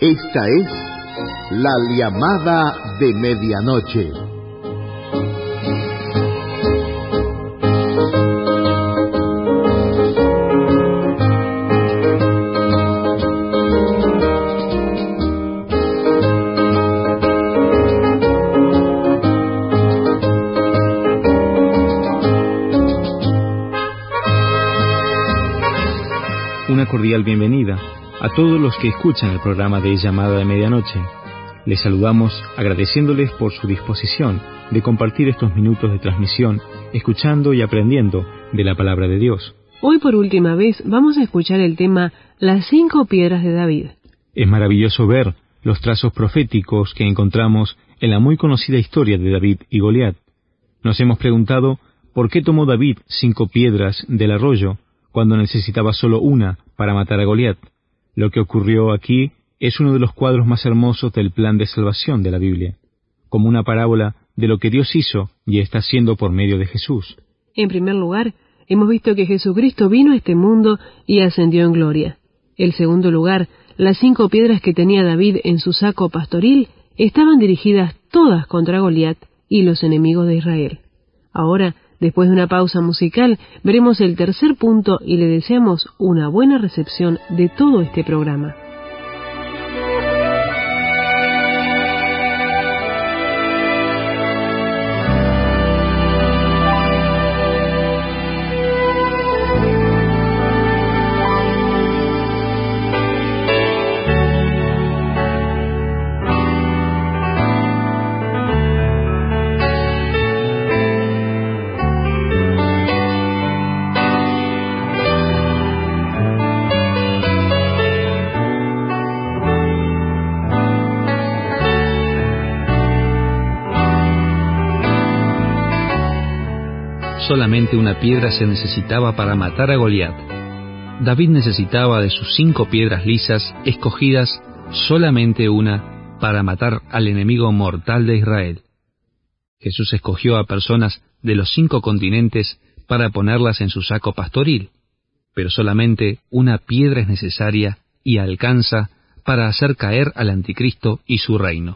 Esta es la llamada de medianoche. Una cordial bienvenida a todos los que escuchan el programa de Llamada de Medianoche. Les saludamos agradeciéndoles por su disposición de compartir estos minutos de transmisión, escuchando y aprendiendo de la palabra de Dios. Hoy por última vez vamos a escuchar el tema Las 5 piedras de David. Es maravilloso ver los trazos proféticos que encontramos en la muy conocida historia de David y Goliat. Nos hemos preguntado por qué tomó David 5 piedras del arroyo cuando necesitaba solo una para matar a Goliat. Lo que ocurrió aquí es uno de los cuadros más hermosos del plan de salvación de la Biblia, como una parábola de lo que Dios hizo y está haciendo por medio de Jesús. En primer lugar, hemos visto que Jesucristo vino a este mundo y ascendió en gloria. En segundo lugar, las 5 piedras que tenía David en su saco pastoril estaban dirigidas todas contra Goliat y los enemigos de Israel. Ahora, después de una pausa musical, veremos el tercer punto y le deseamos una buena recepción de todo este programa. Solamente una piedra se necesitaba para matar a Goliat. David necesitaba de sus 5 piedras lisas, escogidas solamente una para matar al enemigo mortal de Israel. Jesús escogió a personas de los 5 continentes para ponerlas en su saco pastoril, pero solamente una piedra es necesaria y alcanza para hacer caer al anticristo y su reino.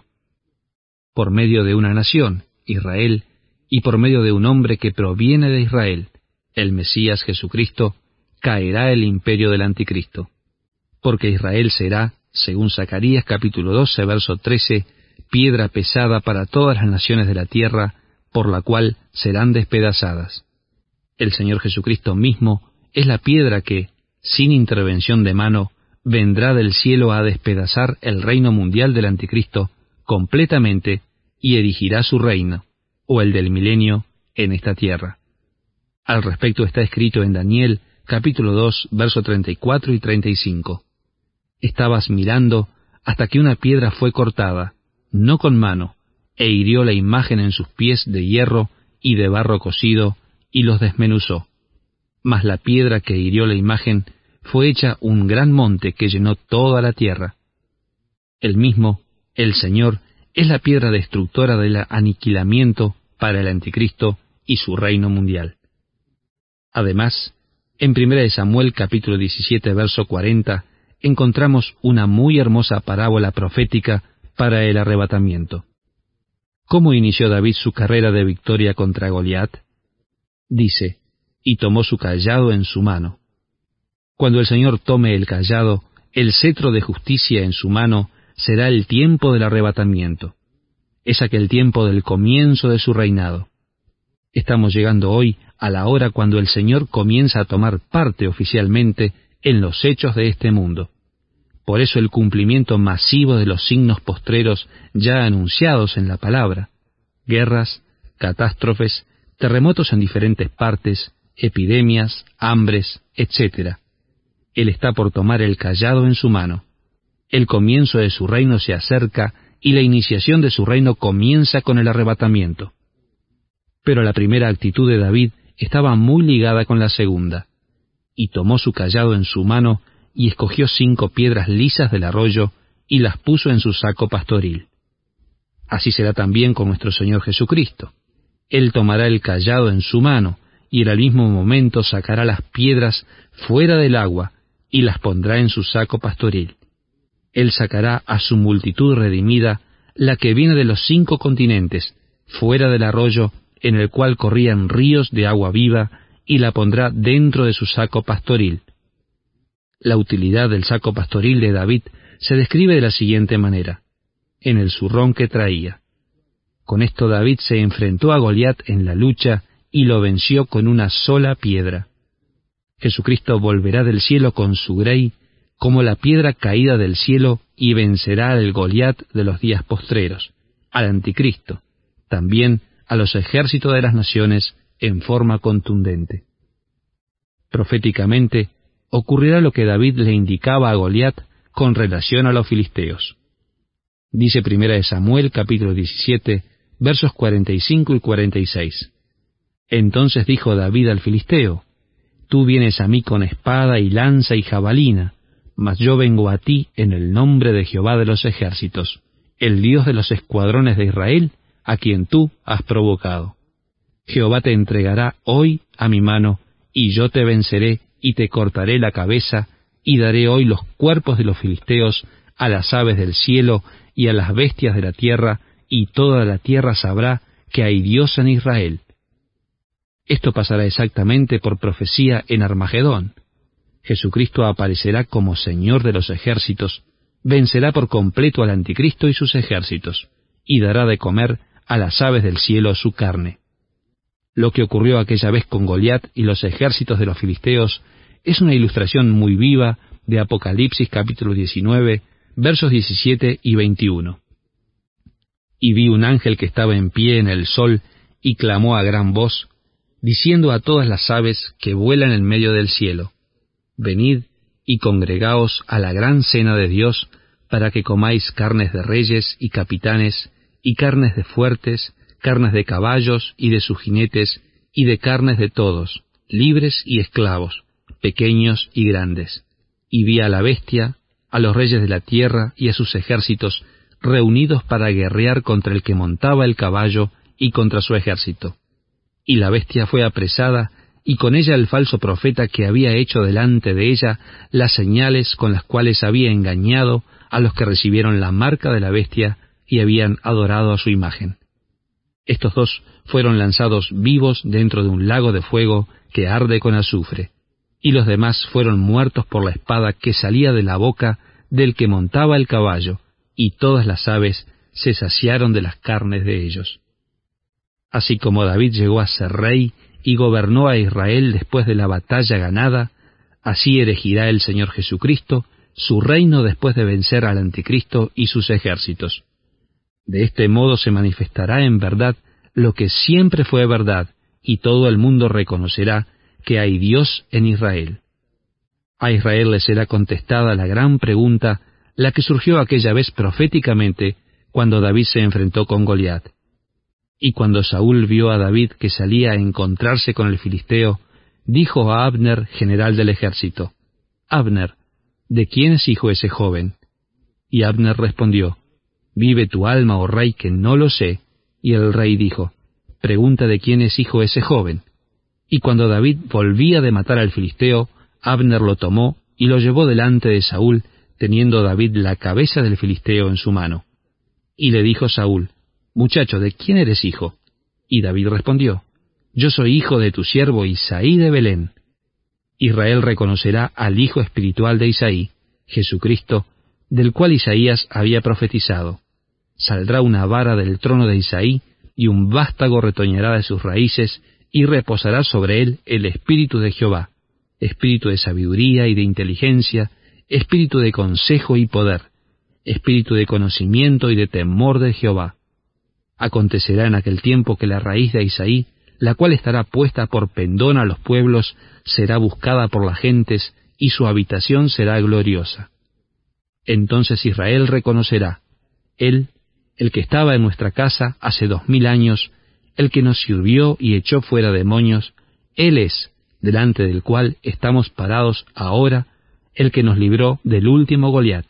Por medio de una nación, Israel, y por medio de un hombre que proviene de Israel, el Mesías Jesucristo, caerá el imperio del anticristo. Porque Israel será, según Zacarías capítulo 12, verso 13, piedra pesada para todas las naciones de la tierra, por la cual serán despedazadas. El Señor Jesucristo mismo es la piedra que, sin intervención de mano, vendrá del cielo a despedazar el reino mundial del anticristo completamente y erigirá su reino, o el del milenio, en esta tierra. Al respecto está escrito en Daniel, capítulo 2, verso 34 y 35. Estabas mirando hasta que una piedra fue cortada, no con mano, e hirió la imagen en sus pies de hierro y de barro cocido, y los desmenuzó. Mas la piedra que hirió la imagen fue hecha un gran monte que llenó toda la tierra. El mismo, el Señor, es la piedra destructora del aniquilamiento para el anticristo y su reino mundial. Además, en 1 Samuel capítulo 17, verso 40, encontramos una muy hermosa parábola profética para el arrebatamiento. ¿Cómo inició David su carrera de victoria contra Goliat? Dice, y tomó su cayado en su mano. Cuando el Señor tome el cayado, el cetro de justicia en su mano, será el tiempo del arrebatamiento. Es aquel tiempo del comienzo de su reinado. Estamos llegando hoy a la hora cuando el Señor comienza a tomar parte oficialmente en los hechos de este mundo. Por eso el cumplimiento masivo de los signos postreros ya anunciados en la palabra: guerras, catástrofes, terremotos en diferentes partes, epidemias, hambres, etc. Él está por tomar el cayado en su mano. El comienzo de su reino se acerca y la iniciación de su reino comienza con el arrebatamiento. Pero la primera actitud de David estaba muy ligada con la segunda. Y tomó su cayado en su mano y escogió 5 piedras lisas del arroyo y las puso en su saco pastoril. Así será también con nuestro Señor Jesucristo. Él tomará el cayado en su mano y en el mismo momento sacará las piedras fuera del agua y las pondrá en su saco pastoril. Él sacará a su multitud redimida, la que viene de los 5 continentes, fuera del arroyo en el cual corrían ríos de agua viva, y la pondrá dentro de su saco pastoril. La utilidad del saco pastoril de David se describe de la siguiente manera: en el zurrón que traía. Con esto David se enfrentó a Goliat en la lucha y lo venció con una sola piedra. Jesucristo volverá del cielo con su grey, como la piedra caída del cielo, y vencerá al Goliat de los días postreros, al anticristo, también a los ejércitos de las naciones, en forma contundente. Proféticamente, ocurrirá lo que David le indicaba a Goliat con relación a los filisteos. Dice 1 Samuel capítulo 17, versos 45 y 46. Entonces dijo David al filisteo: Tú vienes a mí con espada y lanza y jabalina, mas yo vengo a ti en el nombre de Jehová de los ejércitos, el Dios de los escuadrones de Israel, a quien tú has provocado. Jehová te entregará hoy a mi mano, y yo te venceré, y te cortaré la cabeza, y daré hoy los cuerpos de los filisteos a las aves del cielo y a las bestias de la tierra, y toda la tierra sabrá que hay Dios en Israel. Esto pasará exactamente por profecía en Armagedón. Jesucristo aparecerá como Señor de los ejércitos, vencerá por completo al anticristo y sus ejércitos, y dará de comer a las aves del cielo su carne. Lo que ocurrió aquella vez con Goliat y los ejércitos de los filisteos es una ilustración muy viva de Apocalipsis capítulo 19, versos 17 y 21. Y vi un ángel que estaba en pie en el sol, y clamó a gran voz, diciendo a todas las aves que vuelan en medio del cielo: Venid y congregaos a la gran cena de Dios, para que comáis carnes de reyes y capitanes, y carnes de fuertes, carnes de caballos y de sus jinetes, y de carnes de todos, libres y esclavos, pequeños y grandes. Y vi a la bestia, a los reyes de la tierra y a sus ejércitos, reunidos para guerrear contra el que montaba el caballo y contra su ejército. Y la bestia fue apresada, y con ella el falso profeta que había hecho delante de ella las señales con las cuales había engañado a los que recibieron la marca de la bestia y habían adorado a su imagen. Estos dos fueron lanzados vivos dentro de un lago de fuego que arde con azufre, y los demás fueron muertos por la espada que salía de la boca del que montaba el caballo, y todas las aves se saciaron de las carnes de ellos. Así como David llegó a ser rey y gobernó a Israel después de la batalla ganada, así erigirá el Señor Jesucristo su reino después de vencer al anticristo y sus ejércitos. De este modo se manifestará en verdad lo que siempre fue verdad, y todo el mundo reconocerá que hay Dios en Israel. A Israel le será contestada la gran pregunta, la que surgió aquella vez proféticamente cuando David se enfrentó con Goliat. Y cuando Saúl vio a David que salía a encontrarse con el filisteo, dijo a Abner, general del ejército: Abner, ¿de quién es hijo ese joven? Y Abner respondió: Vive tu alma, oh rey, que no lo sé. Y el rey dijo: Pregunta de quién es hijo ese joven. Y cuando David volvía de matar al filisteo, Abner lo tomó y lo llevó delante de Saúl, teniendo David la cabeza del filisteo en su mano. Y le dijo Saúl: Muchacho, ¿de quién eres hijo? Y David respondió: Yo soy hijo de tu siervo Isaí de Belén. Israel reconocerá al hijo espiritual de Isaí, Jesucristo, del cual Isaías había profetizado. Saldrá una vara del trono de Isaí, y un vástago retoñará de sus raíces, y reposará sobre él el espíritu de Jehová, espíritu de sabiduría y de inteligencia, espíritu de consejo y poder, espíritu de conocimiento y de temor de Jehová. Acontecerá en aquel tiempo que la raíz de Isaí, la cual estará puesta por pendón a los pueblos, será buscada por las gentes, y su habitación será gloriosa. Entonces Israel reconocerá: Él, el que estaba en nuestra casa hace 2000 años, el que nos sirvió y echó fuera demonios, Él es, delante del cual estamos parados ahora, el que nos libró del último Goliat.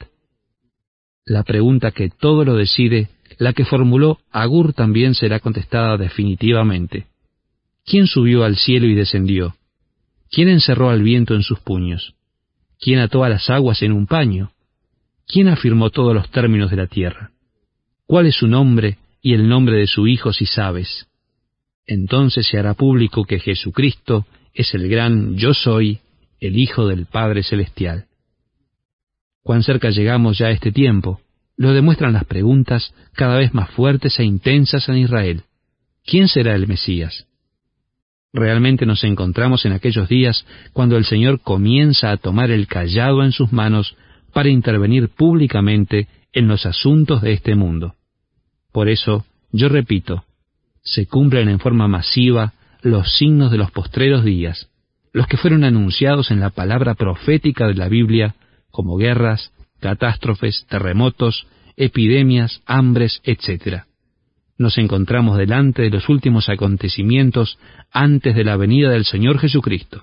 La pregunta que todo lo decide, la que formuló Agur, también será contestada definitivamente. ¿Quién subió al cielo y descendió? ¿Quién encerró al viento en sus puños? ¿Quién ató a las aguas en un paño? ¿Quién afirmó todos los términos de la tierra? ¿Cuál es su nombre y el nombre de su Hijo, si sabes? Entonces se hará público que Jesucristo es el gran Yo Soy, el Hijo del Padre Celestial. Cuán cerca llegamos ya a este tiempo, lo demuestran las preguntas cada vez más fuertes e intensas en Israel. ¿Quién será el Mesías? Realmente nos encontramos en aquellos días cuando el Señor comienza a tomar el cayado en sus manos para intervenir públicamente en los asuntos de este mundo. Por eso, yo repito, se cumplen en forma masiva los signos de los postreros días, los que fueron anunciados en la palabra profética de la Biblia, como guerras, catástrofes, terremotos, epidemias, hambres, etc. Nos encontramos delante de los últimos acontecimientos antes de la venida del Señor Jesucristo.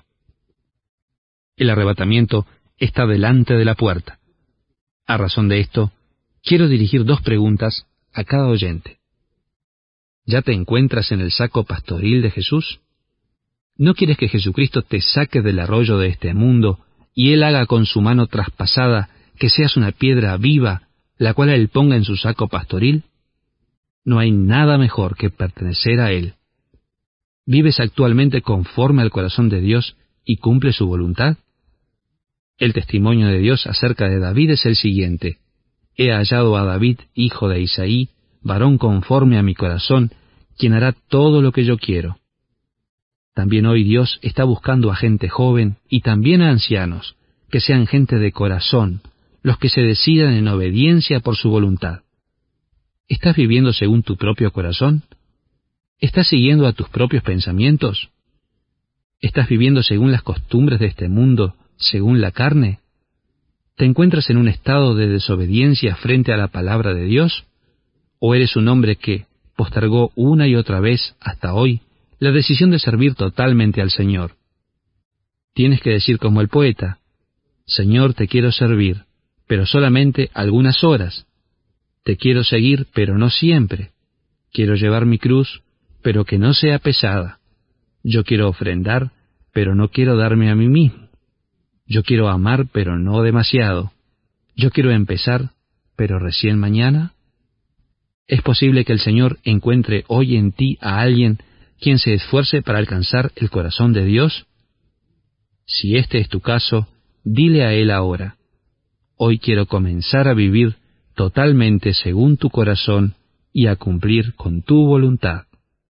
El arrebatamiento está delante de la puerta. A razón de esto, quiero dirigir 2 preguntas a cada oyente. ¿Ya te encuentras en el saco pastoril de Jesús? ¿No quieres que Jesucristo te saque del arroyo de este mundo y Él haga con su mano traspasada que seas una piedra viva, la cual Él ponga en su saco pastoril? No hay nada mejor que pertenecer a Él. ¿Vives actualmente conforme al corazón de Dios y cumple su voluntad? El testimonio de Dios acerca de David es el siguiente: He hallado a David, hijo de Isaí, varón conforme a mi corazón, quien hará todo lo que yo quiero. También hoy Dios está buscando a gente joven y también a ancianos, que sean gente de corazón, los que se decidan en obediencia por su voluntad. ¿Estás viviendo según tu propio corazón? ¿Estás siguiendo a tus propios pensamientos? ¿Estás viviendo según las costumbres de este mundo, según la carne? ¿Te encuentras en un estado de desobediencia frente a la palabra de Dios? ¿O eres un hombre que postergó una y otra vez, hasta hoy, la decisión de servir totalmente al Señor? Tienes que decir como el poeta: Señor, te quiero servir, pero solamente algunas horas. Te quiero seguir, pero no siempre. Quiero llevar mi cruz, pero que no sea pesada. Yo quiero ofrendar, pero no quiero darme a mí mismo. Yo quiero amar, pero no demasiado. Yo quiero empezar, pero recién mañana. ¿Es posible que el Señor encuentre hoy en ti a alguien quien se esfuerce para alcanzar el corazón de Dios? Si este es tu caso, dile a Él ahora: hoy quiero comenzar a vivir totalmente según tu corazón y a cumplir con tu voluntad.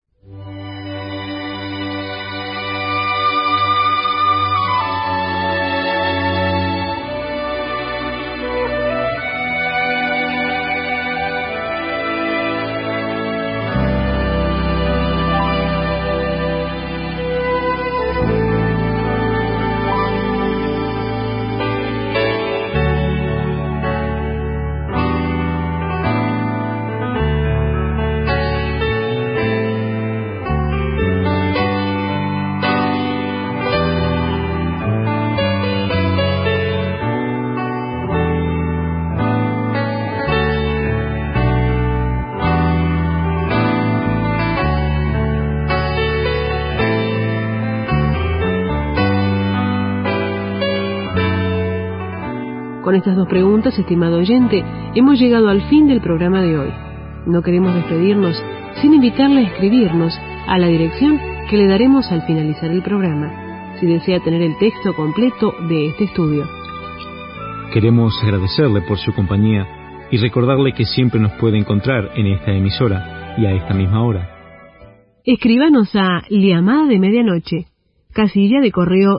Con estas 2 preguntas, estimado oyente, hemos llegado al fin del programa de hoy. No queremos despedirnos sin invitarle a escribirnos a la dirección que le daremos al finalizar el programa, si desea tener el texto completo de este estudio. Queremos agradecerle por su compañía y recordarle que siempre nos puede encontrar en esta emisora y a esta misma hora. Escríbanos a Llamada de Medianoche, casilla de correo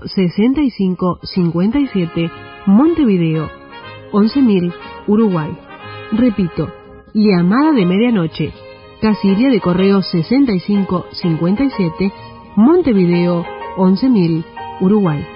6557, Montevideo, 11.000, Uruguay. Repito, Llamada de Medianoche, casilla de correo 6557, Montevideo, 11.000, Uruguay.